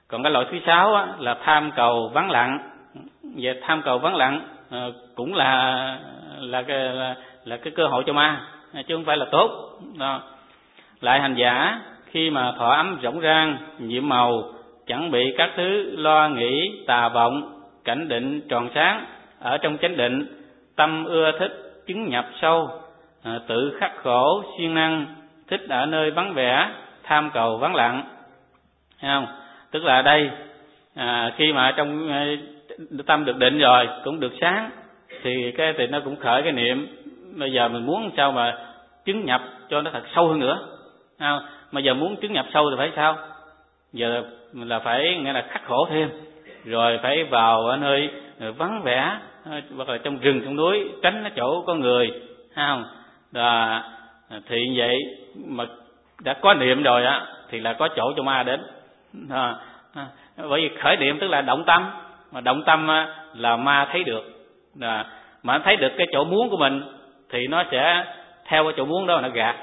Còn cái loại thứ 6 á, là tham cầu vắng lặng. Và tham cầu vắng lặng cũng là cái cơ hội cho ma, chứ không phải là tốt. Đó. Lại hành giả khi mà thọ ấm rỗng rang, nhiệm màu, chẳng bị các thứ lo nghĩ, tà vọng, cảnh định tròn sáng, ở trong chánh định, tâm ưa thích chứng nhập sâu, tự khắc khổ siêng năng, thích ở nơi vắng vẻ, tham cầu vắng lặng. Thấy không? Tức là đây khi mà trong tâm được định rồi, cũng được sáng, thì nó cũng khởi cái niệm. Bây giờ mình muốn sao mà chứng nhập cho nó thật sâu hơn nữa. Không? Mà giờ muốn chứng nhập sâu thì phải sao? Giờ là phải nghĩa là khắc khổ thêm, rồi phải vào ở nơi vắng vẻ, hoặc là trong rừng trong núi, tránh cái chỗ có người, thấy không? Thì vậy mà đã có niệm rồi á thì là có chỗ cho ma đến. Bởi vì khởi niệm tức là động tâm, mà động tâm là ma thấy được. Mà thấy được cái chỗ muốn của mình thì nó sẽ theo cái chỗ muốn đó nó gạt.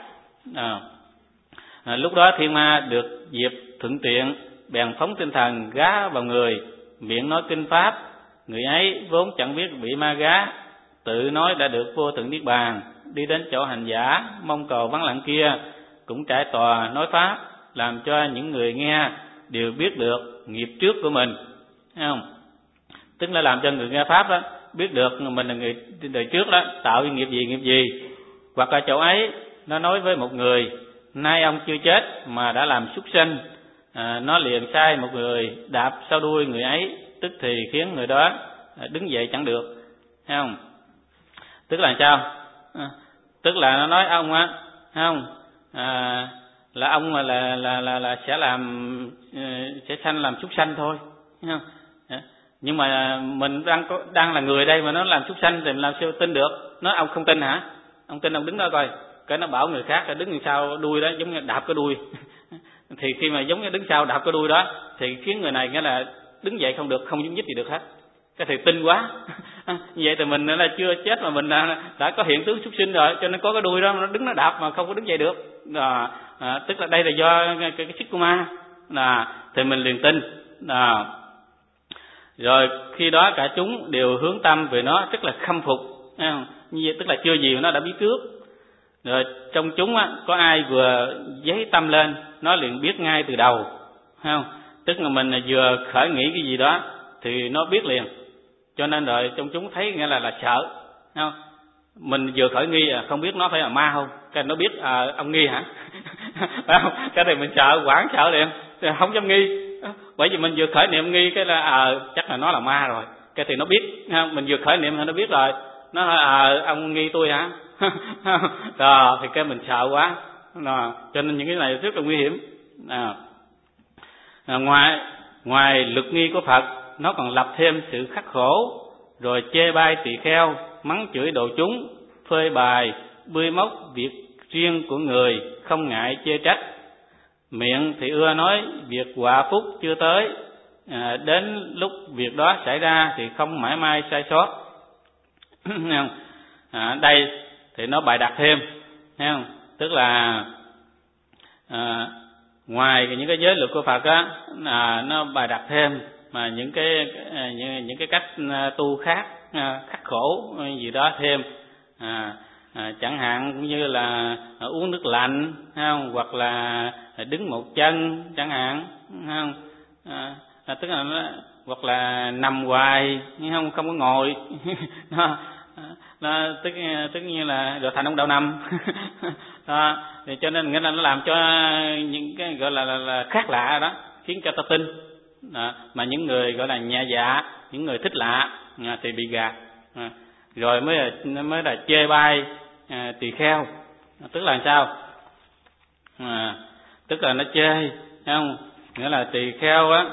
Lúc đó thiên ma được dịp thuận tiện, bèn phóng tinh thần gá vào người, miệng nói kinh pháp. Người ấy vốn chẳng biết bị ma gá, tự nói đã được vô thượng niết bàn, đi đến chỗ hành giả mong cầu vắng lặng kia, cũng trải tòa nói pháp, làm cho những người nghe đều biết được nghiệp trước của mình. Thấy không? Tức là làm cho người nghe pháp đó biết được mình là người đời trước đó tạo nghiệp gì. Hoặc là chỗ ấy nó nói với một người: nay ông chưa chết mà đã làm súc sinh. Nó liền sai một người đạp sau đuôi người ấy, tức thì khiến người đó đứng dậy chẳng được. Thấy không? Tức là sao? Tức là nó nói ông á, thấy không? Là ông là sẽ sanh làm súc sanh thôi, thấy không? Nhưng mà mình đang là người đây mà nó làm súc sanh thì làm sao tin được? Nói ông không tin hả? Ông tin ông đứng đó coi. Cái nó bảo người khác là đứng sau đuôi đó giống như đạp cái đuôi. Thì khi mà giống như đứng sau đạp cái đuôi đó thì khiến người này nghĩa là đứng dậy không được, không nhúc nhích gì được hết. Cái thì tin quá. Vậy thì mình là chưa chết mà mình đã có hiện tướng súc sinh rồi, cho nên có cái đuôi đó nó đứng nó đạp mà không có đứng dậy được. Tức là đây là do cái sức của ma. Thì mình liền tin. Rồi khi đó cả chúng đều hướng tâm về nó, tức là khâm phục. Như vậy tức là chưa gì nó đã biết trước. Rồi trong chúng có ai vừa giấy tâm lên, nó liền biết ngay từ đầu. Thấy không? Tức là mình vừa khởi nghĩ cái gì đó thì nó biết liền. Cho nên rồi trong chúng thấy nghĩa là sợ. Thấy không? Mình vừa khởi nghi không biết nó phải là ma không, cái nó biết ông nghi hả? Phải không? Cái này mình sợ, hoảng sợ liền, không dám nghi. Bởi vì mình vừa khởi niệm nghi cái là chắc là nó là ma rồi. Cái thì nó biết, mình vừa khởi niệm thì nó biết rồi. Nó hỏi ông nghi tôi hả? Rồi thì cái mình sợ quá. Cho nên những cái này rất là nguy hiểm. Ngoài lực nghi của Phật, nó còn lập thêm sự khắc khổ, rồi chê bai tỳ kheo, mắng chửi độ chúng, phơi bày bươi móc việc riêng của người, không ngại chê trách. Miệng thì ưa nói việc họa phúc chưa tới, đến lúc việc đó xảy ra thì không mãi mai sai sót. Đây thì nó bày đặt thêm, thấy không? Tức là ngoài những cái giới luật của Phật á, nó bày đặt thêm mà những cái cách tu khác, khắc khổ gì đó thêm. Chẳng hạn cũng như là uống nước lạnh, không? Hoặc là đứng một chân chẳng hạn, không? Tức là hoặc là nằm hoài không có ngồi. Tức như là rồi thành ông đạo nằm. Thì cho nên nghĩa là nó làm cho những cái gọi là khác lạ đó khiến cho ta tin. Mà những người gọi là nhẹ dạ, những người thích lạ thì bị gạt. Rồi mới là chê bai tỳ kheo. Tức là sao? Tức là nó chê, thấy không? Nghĩa là tỳ kheo á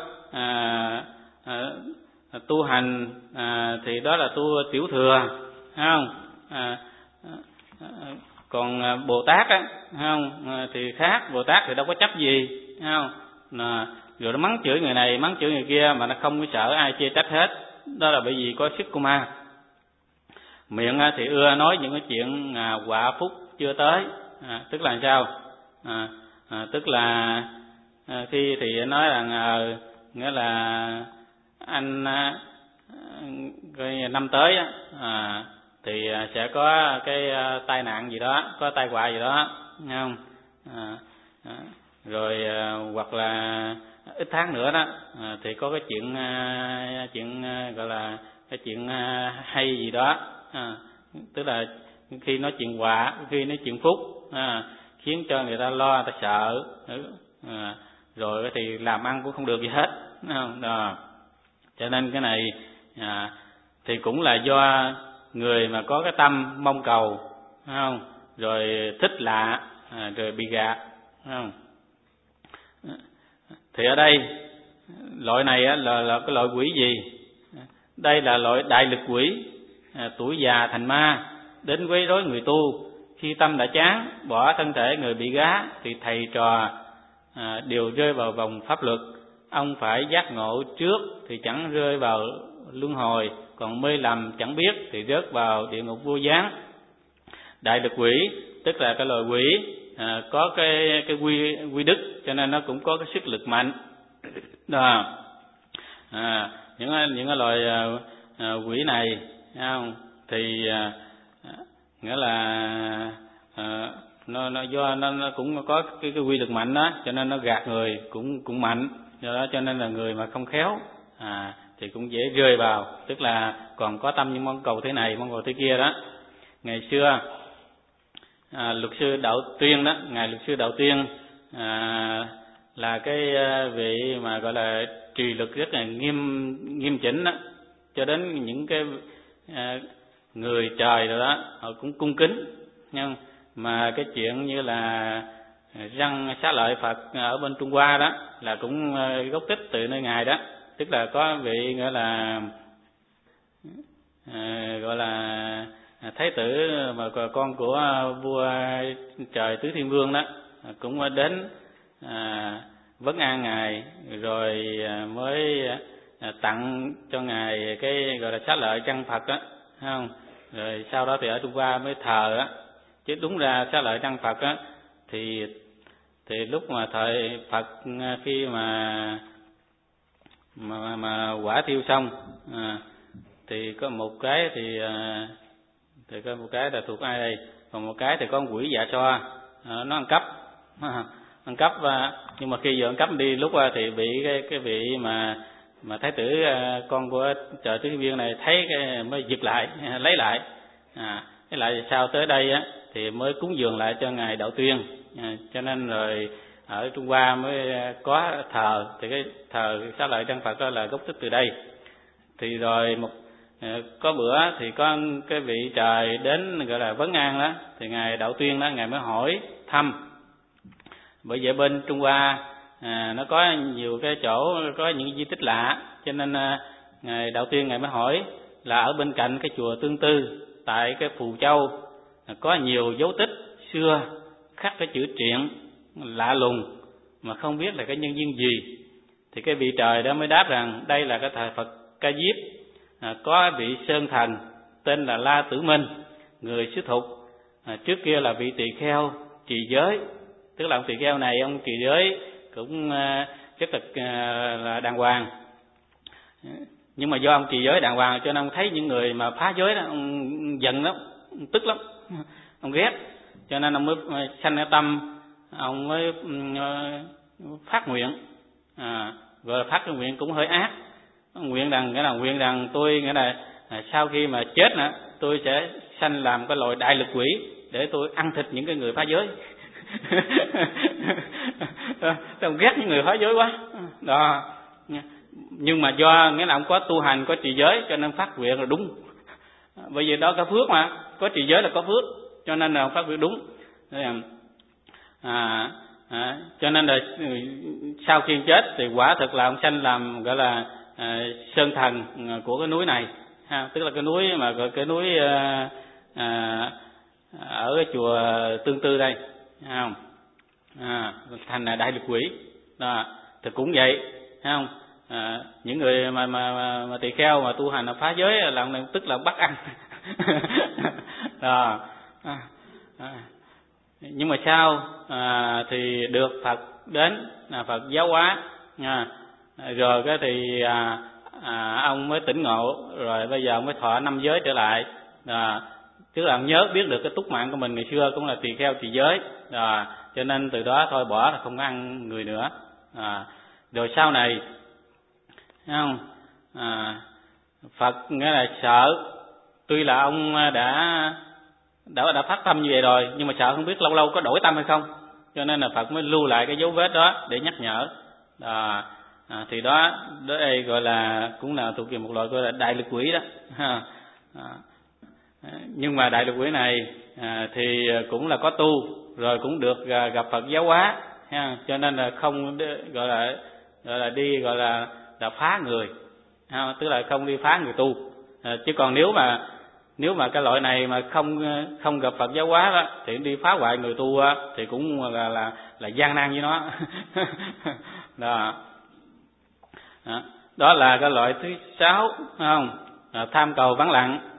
tu hành thì đó là tu tiểu thừa, thấy không? Còn Bồ Tát á, thấy không? Thì khác, Bồ Tát thì đâu có chấp gì, thấy không? Rồi nó mắng chửi người này, mắng chửi người kia mà nó không có sợ ai chê trách hết. Đó là bởi vì có sức của ma. Miệng thì ưa nói những cái chuyện họa phúc chưa tới. Tức là sao? Tức là khi thì nói rằng nghĩa là anh năm tới thì sẽ có cái tai nạn gì đó, có tai họa gì đó, nghe không? Rồi hoặc là ít tháng nữa đó thì có cái chuyện gọi là cái chuyện hay gì đó, tức là khi nói chuyện họa, khi nói chuyện phúc, khiến cho người ta lo, người ta sợ, rồi thì làm ăn cũng không được gì hết, không? Đó. Cho nên cái này thì cũng là do người mà có cái tâm mong cầu, không? Rồi thích lạ, rồi bị gạt, không? Thì ở đây loại này là cái loại quỷ gì? Đây là loại đại lực quỷ, tuổi già thành ma, đến quấy rối người tu. Khi tâm đã chán, bỏ thân thể người bị gá, thì thầy trò đều rơi vào vòng pháp luật. Ông phải giác ngộ trước thì chẳng rơi vào luân hồi, còn mê lầm chẳng biết thì rớt vào địa ngục vô gián. Đại lực quỷ tức là cái loài quỷ có cái quy đức, cho nên nó cũng có cái sức lực mạnh. Đó. Những cái loài quỷ này, không? Thì nghĩa là nó do nó cũng có cái quy lực mạnh đó, cho nên nó gạt người cũng mạnh. Do đó cho nên là người mà không khéo thì cũng dễ rơi vào, tức là còn có tâm những mong cầu thế này, mong cầu thế kia đó. Ngày xưa luật sư Đạo Tuyên đó, ngài luật sư Đạo Tuyên là cái vị mà gọi là trì luật rất là nghiêm chỉnh đó, cho đến những cái người trời rồi đó họ cũng cung kính. Nhưng mà cái chuyện như là răng xá lợi Phật ở bên Trung Hoa đó là cũng gốc tích từ nơi ngài đó, tức là có vị gọi là thái tử mà con của vua trời Tứ Thiên Vương đó, cũng đến vấn an ngài, rồi mới tặng cho ngài cái gọi là xá lợi trăng Phật đó, không? Rồi sau đó thì ở Trung Hoa mới thờ á, chứ đúng ra xá lợi trăng Phật á thì lúc mà thời Phật khi mà quả thiêu xong thì có một cái thì có một cái là thuộc ai đây, còn một cái thì có quỷ Dạ Xoa nó ăn cắp, nhưng mà khi vừa ăn cắp đi lúc thì bị cái vị mà thái tử con của trời Tứ Thiên Vương này thấy cái mới giật lại, lấy lại, lấy lại sau tới đây á thì mới cúng dường lại cho ngài Đạo Tuyên. Cho nên rồi ở Trung Hoa mới có thờ, thì cái thờ xá lợi trăng Phật đó là gốc tích từ đây. Thì rồi có bữa thì có cái vị trời đến gọi là vấn an đó, thì ngài Đạo Tuyên đó ngài mới hỏi thăm, bởi vậy bên Trung Hoa nó có nhiều cái chỗ có những di tích lạ, cho nên ngài Đạo Tuyên ngài mới hỏi là ở bên cạnh cái chùa Tương Tư tại cái Phù Châu có nhiều dấu tích xưa khắc cái chữ triện lạ lùng mà không biết là cái nhân duyên gì. Thì cái vị trời đó mới đáp rằng đây là cái thời Phật Ca Diếp, có vị sơn thần tên là La Tử Minh, người xứ Thục, trước kia là vị tỳ kheo trì giới, tức là ông tỳ kheo này ông trì giới cũng rất là đàng hoàng, nhưng mà do ông trì giới đàng hoàng cho nên ông thấy những người mà phá giới đó ông giận lắm, ông tức lắm, ông ghét, cho nên ông mới sanh cái tâm, ông mới phát nguyện, rồi phát cái nguyện cũng hơi ác, nguyện rằng tôi nghĩa là sau khi mà chết nè tôi sẽ sanh làm cái loại đại lực quỷ để tôi ăn thịt những cái người phá giới. Ông ghét những người phá giới quá đó, nhưng mà do nghĩa là ông có tu hành, có trì giới cho nên phát nguyện là đúng, bởi vì đó có phước mà, có trì giới là có phước, cho nên là ông phát nguyện đúng. Cho nên là sau khi chết thì quả thực là ông sanh làm gọi là sơn thần của cái núi này, tức là cái núi mà gọi cái núi ở cái chùa Tương Tư đây, không? Thành là đại lực quỷ đó. Thì cũng vậy, thấy không? Những người mà tỳ kheo mà tu hành là phá giới là tức là bắt ăn. Đó. Nhưng mà sau thì được Phật đến, Phật giáo hóa, Rồi cái thì ông mới tỉnh ngộ, rồi bây giờ ông mới thọ 5 giới trở lại. Tức là ông nhớ biết được cái túc mạng của mình ngày xưa cũng là tỳ kheo tỳ giới, cho nên từ đó thôi bỏ là không có ăn người nữa. Rồi sau này thấy không, Phật nghĩa là sợ, tuy là ông đã phát tâm như vậy rồi, nhưng mà sợ không biết lâu lâu có đổi tâm hay không, cho nên là Phật mới lưu lại cái dấu vết đó để nhắc nhở. Thì đó đây gọi là cũng là thuộc về một loại gọi là đại lực quỷ đó. Nhưng mà đại lực quỷ này thì cũng là có tu rồi, cũng được gặp Phật giáo hóa, cho nên là không gọi là đi gọi là phá người, tức là không đi phá người tu. Chứ còn nếu mà cái loại này mà không gặp Phật giáo hóa đó, thì đi phá hoại người tu đó, thì cũng là gian nan với nó. Đó là cái loại thứ 6, không? Tham cầu vắng lặng.